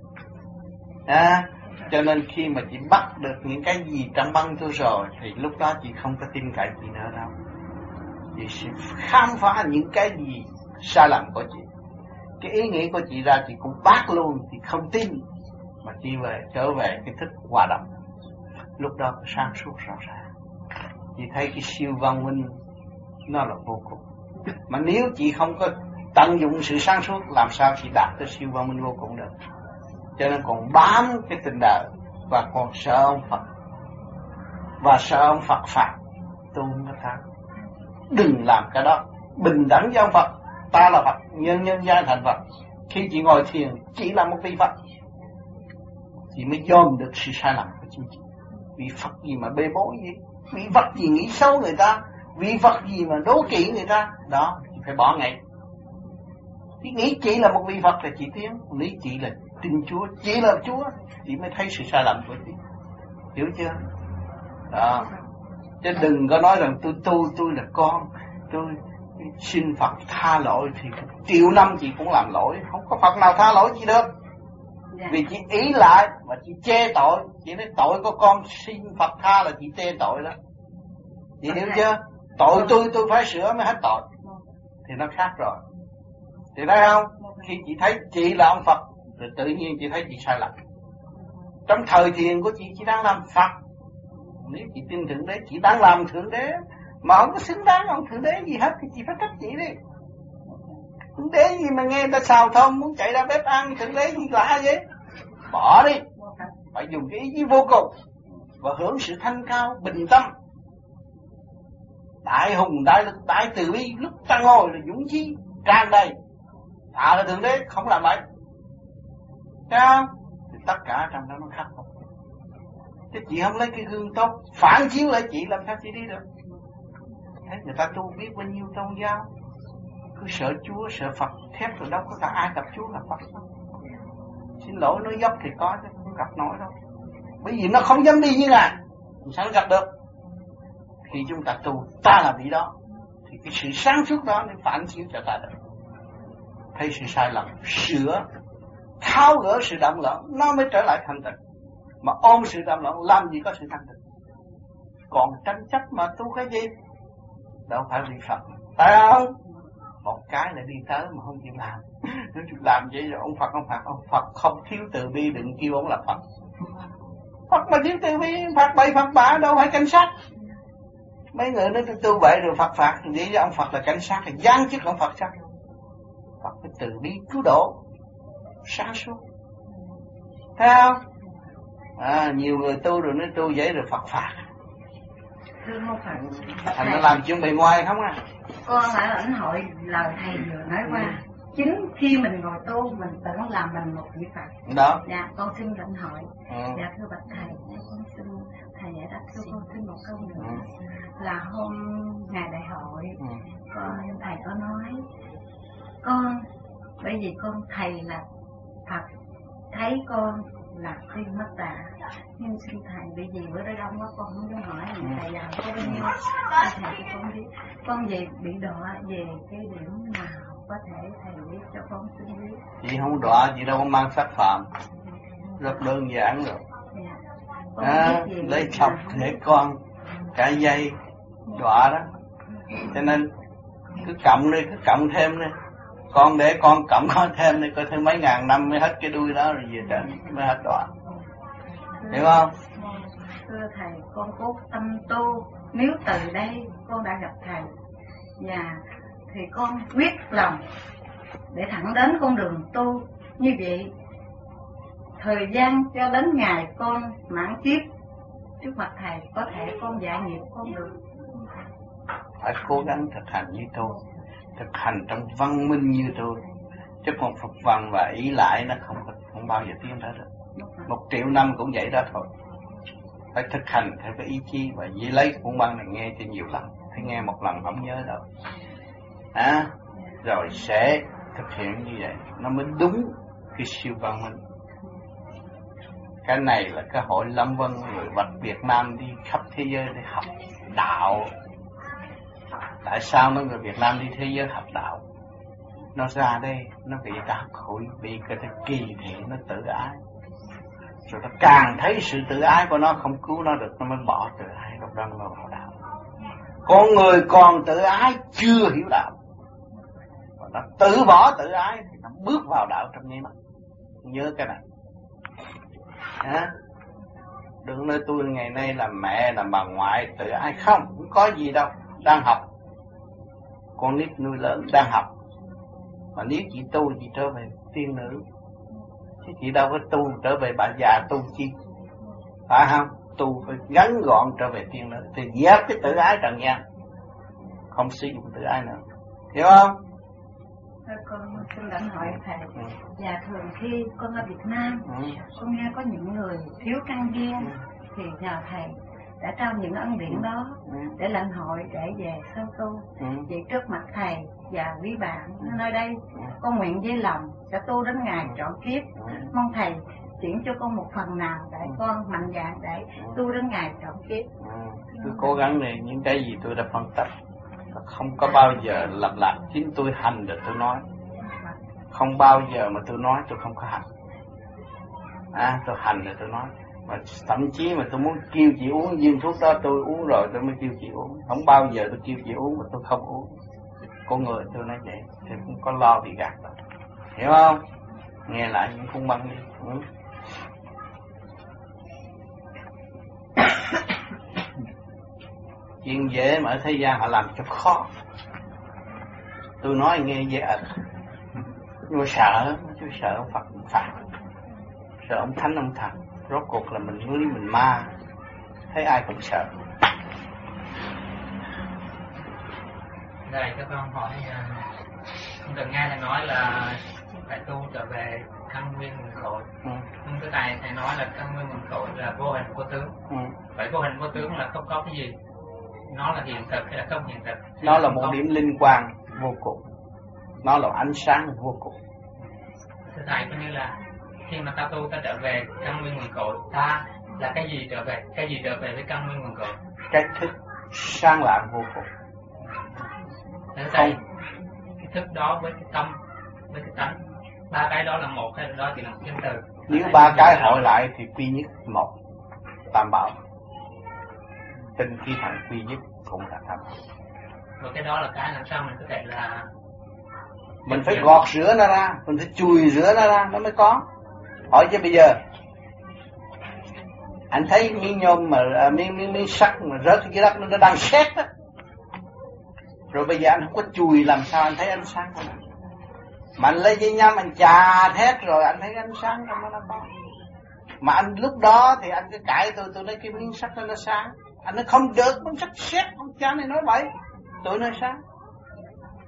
à, cho nên khi mà chị bắt được những cái gì trong băng tôi rồi thì lúc đó chị không có tin cậy chị nữa đâu. Chị sẽ khám phá những cái gì sai lầm của chị. Cái ý nghĩ của chị ra chị cũng bác luôn, chị không tin, mà chị về trở về cái thức hòa đồng. Lúc đó sáng suốt rõ ràng. Chị thấy cái siêu văn minh nó là vô cùng. Mà nếu chị không có tận dụng sự sáng suốt, làm sao chị đạt tới siêu văn minh vô cùng được? Cho nên còn bám cái tình đời và còn sợ ông Phật và sợ ông Phật phạt. Tôi không có thắng. Đừng làm cái đó. Bình đẳng với ông Phật. Ta là Phật, nhân nhân gian thành Phật. Khi chị ngồi thiền, chỉ là một vị Phật, chị mới dòm được sự sai lầm của chính chị. Vị Phật gì mà bê bối gì? Vị Phật gì nghĩ xấu người ta? Vị Phật gì mà đố kỵ người ta? Đó, chị phải bỏ ngay. Chị nghĩ chị là một vị Phật là chị tiến, nghĩ chị là tin Chúa, chị là Chúa, chị mới thấy sự sai lầm của chị. Hiểu chưa? Đó. Chứ đừng có nói rằng tôi tu, tôi là con, tôi xin Phật tha lỗi thì triệu năm chị cũng làm lỗi, không có Phật nào tha lỗi chị được. Vì chị ý lại và chị chê tội, chị nói tội của con xin Phật tha là chị chê tội đó. Chị hiểu chưa? Tội tôi tôi phải sửa mới hết tội. Thì nó khác rồi. Chị thấy không? Khi chị thấy chị là ông Phật rồi tự nhiên chị thấy chị sai lầm. Trong thời thiền của chị, chị đang làm Phật. Nếu chị tin Thượng Đế, chị đang làm Thượng Đế, mà không có xứng đáng ông Thượng Đế gì hết thì chị phải trách chị đi. Thượng Đế gì mà nghe người ta xào thơm muốn chạy ra bếp ăn, Thượng Đế gì lạ vậy? Bỏ đi. Phải dùng cái ý chí vô cùng và hưởng sự thanh cao, bình tâm. Đại hùng, đại lực, đại từ bi, lúc ta ngồi là dũng chí tràn đầy. À là Thượng Đế không làm vậy. Thấy không? Thì tất cả trong đó nó khắc phục. Chứ chị không lấy cái gương tốt phản chiếu lại chị, làm sao chị đi được? Thấy người ta tu biết bao nhiêu tôn giáo, cứ sợ Chúa, sợ Phật, thép rồi đâu có cả ai gặp Chúa gặp Phật đâu. Xin lỗi nói dốc thì có chứ không gặp nổi đâu. Bởi vì nó không dám đi như Ngài, sao nó gặp được? Khi chúng ta tu, ta là vị đó, thì cái sự sáng suốt đó nó phản chiếu cho ta được. Thấy sự sai lầm, sửa, tháo gỡ sự động loạn, nó mới trở lại thanh tịnh. Mà ôm sự động loạn làm gì có sự thanh tịnh? Còn tranh chấp mà tu cái gì? Đâu phải vị Phật, phải không? Một cái là đi tới mà không chịu làm. Nếu chịu làm vậy rồi ông Phật, ông Phật, ông Phật không thiếu từ bi, đừng kêu ông là Phật. Phật mà thiếu từ bi, Phật bậy Phật bạ, đâu phải cảnh sát. Mấy người nói tôi tu vậy rồi Phật phạt, vậy cho ông Phật là cảnh sát, là giáng chức ông Phật sao? Phật phải từ bi cứu độ, sáng suốt. Thấy không? À, nhiều người tu rồi nói tu vậy rồi Phật phạt. Thưa không phải. Thành nó làm chuyện bề ngoài không à? Con ở ẩn hội lời thầy vừa nói qua, chính khi mình ngồi tu mình tưởng làm mình một vị Phật. Đó. Dạ con xin lãnh hội. Ừ. Dạ thưa bạch thầy, con xin thầy giải đáp cho con xin một câu nữa. Ừ. Là hôm ngày đại hội, Ừ. con thầy có nói con bởi vì con thầy là Phật thấy con là khi mất tạ, nhưng xin thầy bởi vì bữa đó đông quá con không dám hỏi ừ. thầy giàu có bao nhiêu, thầy cho con biết con về bị đọa về cái điểm nào có thể thầy biết cho con xin biết. Chị không đọa, chị đâu có mang sắc phạm, rất đơn giản rồi. Dạ. À, lấy chọc để con cả dây đọa đó, cho nên cứ cộng đi, cứ cộng thêm đi, con để con cộng con thêm đi, coi thêm mấy ngàn năm mới hết cái đuôi đó rồi về trên mới hết đọa, hiểu không? Thưa thầy, con cố tâm tu, nếu từ đây con đã gặp thầy và thì con quyết lòng để thẳng đến con đường tu như vậy, thời gian cho đến ngày con mãn kiếp trước mặt thầy có thể con giải nghiệp con được. Phải cố gắng thực hành như tôi, thực hành trong văn minh như tôi, chứ còn phục văn và ý lại nó không không bao giờ tiến tới được. Một triệu năm cũng vậy đó thôi. Phải thực hành theo cái ý chí và dễ lấy cuốn băng này nghe cho nhiều lần, phải nghe một lần không nhớ đâu. À, rồi sẽ thực hiện như vậy nó mới đúng cái siêu văn minh. Cái này là cái hội Lâm Vân người vật Việt Nam đi khắp thế giới để học đạo. Tại sao nó người Việt Nam đi thế giới học đạo? Nó ra đây nó bị đau khổ, bị cái kỳ thị, nó tự ái, rồi nó càng thấy sự tự ái của nó không cứu nó được, nó mới bỏ tự ái, lúc đó nó vào đạo. Con người còn tự ái chưa hiểu đạo, và nó tự bỏ tự ái thì nó bước vào đạo trong nháy mắt. Nhớ cái này. À, đừng nói tôi ngày nay là mẹ là bà ngoại tự ái, không, không có gì đâu, đang học. Con nít nuôi lớn đang học. Mà nếu chị tu chị trở về tiên nữ, chứ chị đâu có tu trở về bà già tu chi, phải không? Tu phải ngắn gọn trở về tiên nữ thì dẹp cái tự ái trần gian, không sử dụng tự ái nữa, hiểu không? Thôi con xin lãnh hỏi thầy. Ừ. Và thường khi con ở Việt Nam, ừ. con nghe có những người thiếu căn duyên, ừ. thì nhờ thầy đã trao những ân điển đó ừ. để lãnh hội để về sâu tu. Ừ. Vậy trước mặt thầy và quý bạn ừ. nơi đây, ừ. con nguyện với lòng sẽ tu đến ngày trọn kiếp. Ừ. Mong thầy chuyển cho con một phần nào để ừ. con mạnh dạn để ừ. tu đến ngày trọn kiếp. Ừ. Tôi cố gắng này, những cái gì tôi đã phân tích không có bao giờ lặp lại, chính tôi hành được tôi nói, không bao giờ mà tôi nói tôi không có hành. À, tôi hành rồi tôi nói, mà thậm chí mà tôi muốn kêu chị uống viên thuốc đó tôi uống rồi tôi mới kêu chị uống, không bao giờ tôi kêu chị uống mà tôi không uống. Con người tôi nói vậy thì không có lo bị gạt đâu, hiểu không? Nghe lại những cung băng đi. Ừ. Chuyện dễ mà ở thế gian họ làm cho khó. Tôi nói nghe dễ ẩn, nhưng mà sợ, tôi sợ ông Phật ông Phật, sợ ông Thánh ông Thần. Rốt cuộc là mình nuôi mình ma, thấy ai cũng sợ. Rồi cho con hỏi, không cần nghe thầy nói là phải tu trở về căn nguyên nguồn cội. Ừ. Nhưng cái này thầy nói là căn nguyên nguồn cội là vô hình vô tướng. Ừ. Vậy vô hình vô tướng là không có cái gì, nó là hiện thực hay là không hiện thực? Nó là một điểm linh quang vô cùng, nó là ánh sáng vô cùng. Thưa thầy, có như là khi mà ta tu ta trở về căn nguyên nguồn cội, ta là cái gì trở về, cái gì trở về với căn nguyên nguồn cội? Cái thức sáng lạng vô cùng. Thưa thầy, cái thức đó với cái tâm, với cái tánh, ba cái đó là một hay là đó chỉ là một danh từ? Nếu ba cái hội lại thì quy nhất một, tam bảo. Tinh khí thần quy nhất cũng là tam bảo. Rồi cái đó là cái làm sao mình có thể là mình phải gọt rửa nó ra, mình phải chùi rửa nó ra nó mới có. Hỏi chứ bây giờ anh thấy miếng nhôm mà miếng miếng miếng sắt mà rớt dưới đất nó đang sét á, rồi bây giờ anh không có chùi làm sao anh thấy ánh sáng của nó? Mà anh lấy dây nhăm anh chà thét rồi anh thấy ánh sáng trong nó nó có. Mà anh lúc đó thì anh cứ cãi tôi, tôi nói cái miếng sắt đó nó sáng. Anh nói không được, miếng sắt sét, ông cha này nói bậy. Tôi nói sáng.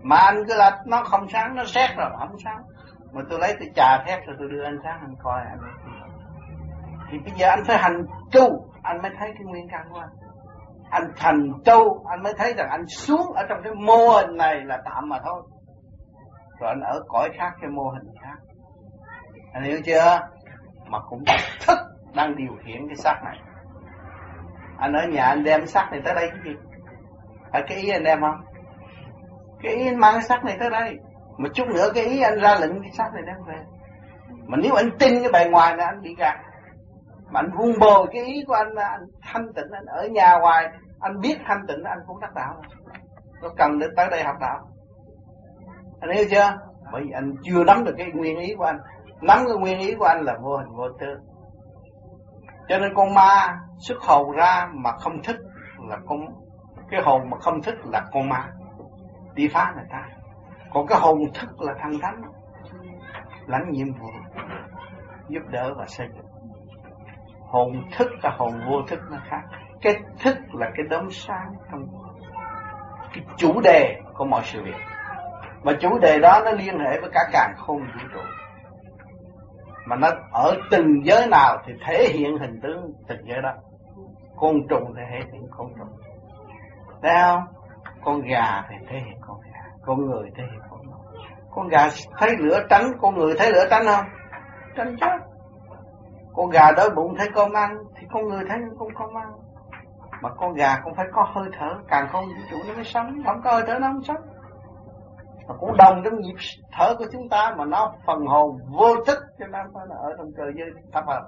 Mà anh cứ là nó không sáng, nó xét rồi, không sáng. Mà tôi lấy tôi trà thét rồi tôi đưa anh sáng anh coi anh. Thì bây giờ anh phải hành tu, anh mới thấy cái nguyên căn của anh. Anh thành tu, anh mới thấy rằng anh xuống ở trong cái mô hình này là tạm mà thôi. Rồi anh ở cõi khác cái mô hình khác. Anh hiểu chưa? Mà cũng thức đang điều khiển cái xác này. Anh ở nhà anh đem xác này tới đây cái gì? Phải cái ý anh đem không? Cái ý anh mang cái xác này tới đây. Một chút nữa cái ý anh ra lệnh cái xác này đem về. Mà nếu anh tin cái bề ngoài là anh bị gạt. Mà anh vun bồi cái ý của anh là anh thanh tịnh, anh ở nhà hoài, anh biết thanh tịnh anh cũng đắc đạo. Nó cần đến tới đây học đạo. Anh hiểu chưa? Bởi vì anh chưa nắm được cái nguyên ý của anh. Nắm cái nguyên ý của anh là vô hình vô tư. Cho nên con ma xuất hồn ra mà không thích là con, cái hồn mà không thích là con ma đi phá người ta. Còn cái hồn thức là thằng thánh, lãnh nhiệm vụ giúp đỡ và xây dựng. Hồn thức và hồn vô thức nó khác. Cái thức là cái đốm sáng trong cái chủ đề của mọi sự việc. Mà chủ đề đó nó liên hệ với cả càn khôn vũ trụ. Mà nó ở từng giới nào thì thể hiện hình tướng từng giới đó. Côn trùng thì thể hiện côn trùng, thấy không? Con gà thì thể hiện con gà, con người thể hiện con người. Con gà thấy lửa tránh, con người thấy lửa tránh không? Tránh chứ. Con gà đói bụng thấy cơm ăn thì con người thấy con không ăn. Mà con gà cũng phải có hơi thở, càng không vũ trụ nó mới sống, không có hơi thở nó không sống. Mà cũng đồng trong nhịp thở của chúng ta mà nó phần hồn vô thức cho nên nó ở trong trời giới thấp hơn.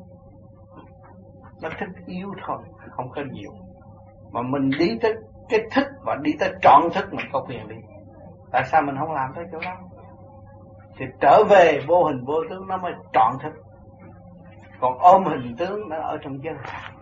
Nó thích yếu thôi, không có nhiều. Mà mình đi tới cái thức và đi tới trọn thức mình có quyền đi. Tại sao mình không làm tới chỗ đó? Thì trở về vô hình vô tướng nó mới trọn thức. Còn ôm hình tướng nó ở trong giới.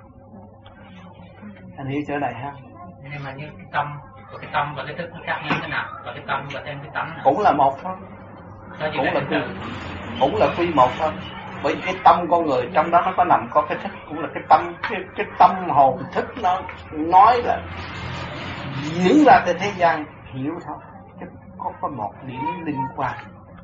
Anh hiểu chỗ này ha? Nhưng mà như cái tâm, cái tâm và cái thức nó khác nhau thế nào? Và cái tâm và thêm cái tánh nào? Cũng là một thôi. Cũng là quy, cũng là quy một thôi. Bởi vì cái tâm con người trong đó nó có nằm có cái thức, cũng là cái tâm, cái, cái tâm hồn thức nó nói là diễn ra từ thế gian hiểu thôi. Chứ có có một điểm liên quan.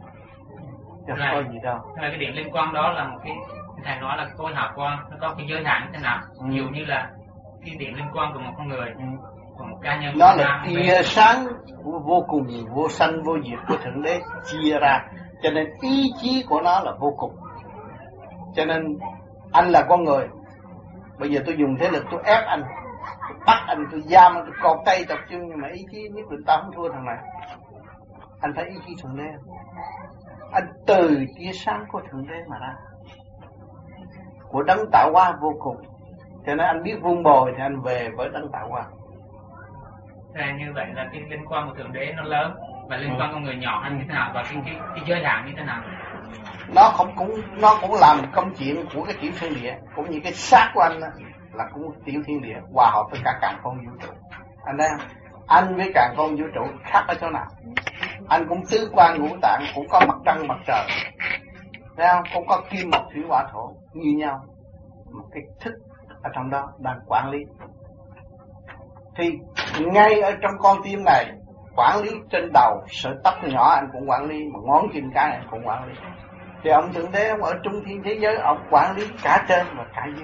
Chứ không có gì đâu. Là cái điểm liên quan đó là một cái, thầy nói là cái hào quang, nó có cái giới hạn như thế nào? Ừ. Ví dụ như là cái điểm liên quan của một con người, ừ. của một cá nhân. Nó là tia sáng vô cùng vô sanh vô diệt của Thượng Đế chia ra, cho nên ý chí của nó là vô cùng. Cho nên anh là con người, bây giờ tôi dùng thế lực tôi ép anh, tôi bắt anh, tôi giam anh, tôi cột tay tập chân, nhưng mà ý chí nhất định ta không thua thằng này. Anh phải ý chí Thượng Đế. Anh từ tia sáng của Thượng Đế mà ra, của đấng tạo hóa vô cùng. Cho nên anh biết vun bồi thì anh về với đấng tạo hóa. Thế như vậy là cái liên quan của Thượng Đế nó lớn, và liên quan của người nhỏ hơn như thế nào, và cái, cái, cái giới hạn như thế nào? Nó không cũng nó cũng làm công chuyện của cái tiểu thiên địa, cũng như cái xác của anh đó, là cũng tiểu thiên địa hòa hợp với cả càn khôn vũ trụ. Anh thấy không? Anh với càn khôn vũ trụ khác ở chỗ nào? Anh cũng tứ quan ngũ tạng, cũng có mặt trăng mặt trời, thấy không? Cũng có kim mộc thủy hỏa thổ như nhau, một cái thức ở trong đó đang quản lý. Thì ngay ở trong con tim này, quản lý trên đầu, sợi tóc nhỏ anh cũng quản lý, mà ngón chân cái anh cũng quản lý. Thì ông Thượng Đế ông ở trung thiên thế giới, ông quản lý cả trên và cả dưới.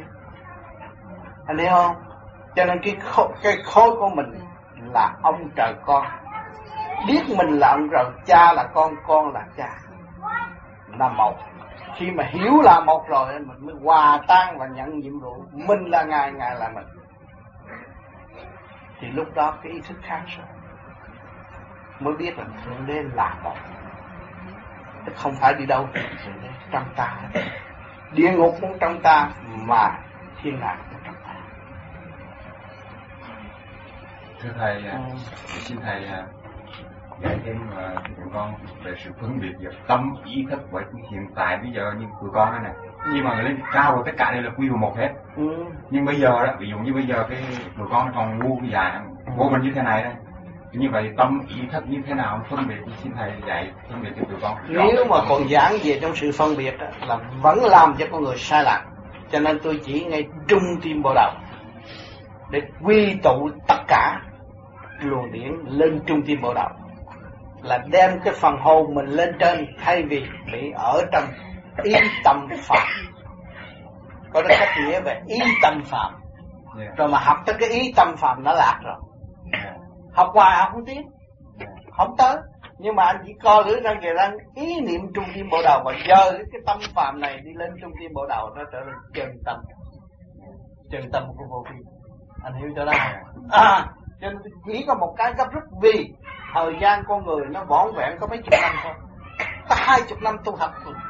Anh thấy không? Cho nên cái khối, cái khối của mình là ông trời con. Biết mình là ông trời, cha là con, con là cha, là một. Khi mà hiểu là một rồi, mình mới hòa tan và nhận nhiệm vụ. Mình là Ngài, Ngài là mình. Thì lúc đó cái ý thức khác rồi, mới biết là Thượng Đế là một. Tức không phải đi đâu Thượng Đế trong ta, địa ngục cũng trong ta, mà thiên đàng cũng trong ta. Thưa thầy, ừ. xin thầy dạy thêm tụi con về sự phân biệt giữa tâm ý thức. Bởi hiện tại bây giờ như tụi con này, nhưng mà lên cao rồi tất cả đây là quy vào một hết. Ừ. Nhưng bây giờ đó, ví dụ như bây giờ cái tụi con còn ngu cái dài vô mình như thế này đây. Như vậy tâm ý thức như thế nào phân biệt, xin thầy dạy phân biệt cho tụi con. Nếu mà còn giảng về trong sự phân biệt đó, là vẫn làm cho con người sai lạc. Cho nên tôi chỉ ngay trung tim bộ đầu để quy tụ tất cả luồng điển lên trung tim bộ đầu. là đem cái phần hồn mình lên trên, thay vì bị ở trong ý tâm phạm. Có cái cách nghĩa về ý tâm phạm. Yeah. Rồi mà học tới cái ý tâm phạm nó lạc rồi. Yeah. Học hoài học không tiến, yeah. Không tới. Nhưng mà anh chỉ co lưỡi răng kề răng, ý niệm trung tim bộ đầu và dơ cái tâm phạm này đi lên trung tim bộ đầu, nó trở thành chân tâm, chân tâm của vô vi. Anh hiểu cho đó. À, cho nên chỉ có một cái gấp rút, vì thời gian con người nó vỏn vẹn có mấy chục năm thôi, có hai chục năm tu học